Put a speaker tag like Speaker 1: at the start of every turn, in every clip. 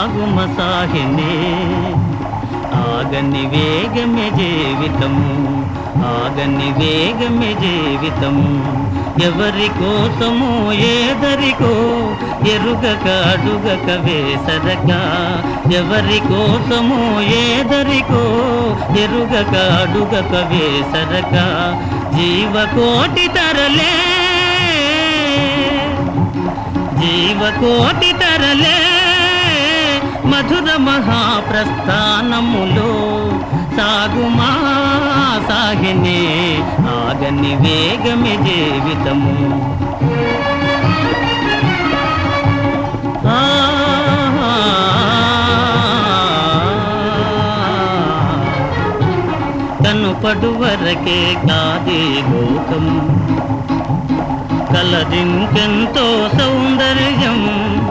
Speaker 1: సాగుమ సాహిని ఆగని వేగమే జీవితము ఆగని వేగమే జీవితము ఎవరి కోసమో ఏదరికో ఎరుగక అడుగక వేసరక ఎవరి కోసమో ఏదరికో ఎరుగక అడుగక వేసరక జీవకోటి తరలే జీవకోటి తరలే మధుర మహాప్రస్థానములో సాగుమా సాగినే ఆగని వేగమే జీవితము కనుపడు వరకే కాదే లోకం కలదింకెంతో సౌందర్యం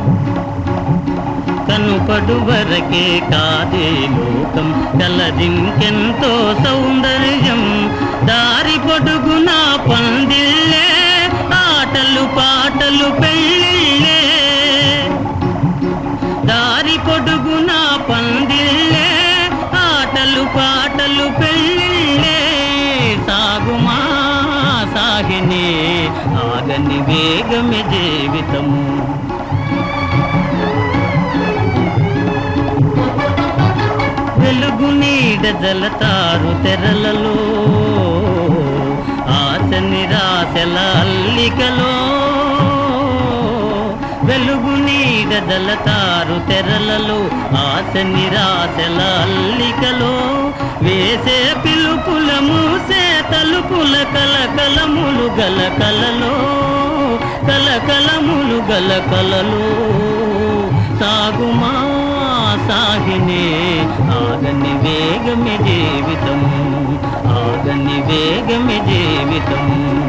Speaker 1: కనుపడు వరకే కాదే లోకం కలదింకెంతో సౌందర్యం దారి పొడుగున పందిళ్ళే ఆటలు పాటలు పెళ్ళిళ్ళే దారి పొడుగున పందిళ్ళే ఆటలు పాటలు పెళ్ళిళ్ళే సాగుమా సాగినే ఆగని వేగమే జీవితము వెలుగు నీడ జలతారు తెరలలో ఆశ నిరాశల అల్లికలో వెలుగు నీడ జలతారు తెరలలో ఆశ నిరాశల అల్లికలో వేసే పిలుపుల మూసే తలుపుల కలకలములు గల కలలో కలకలములు గల కలలో సాగుమా సాగినే ఆగని వేగమే జీవితము ఆగని వేగమే జీవితము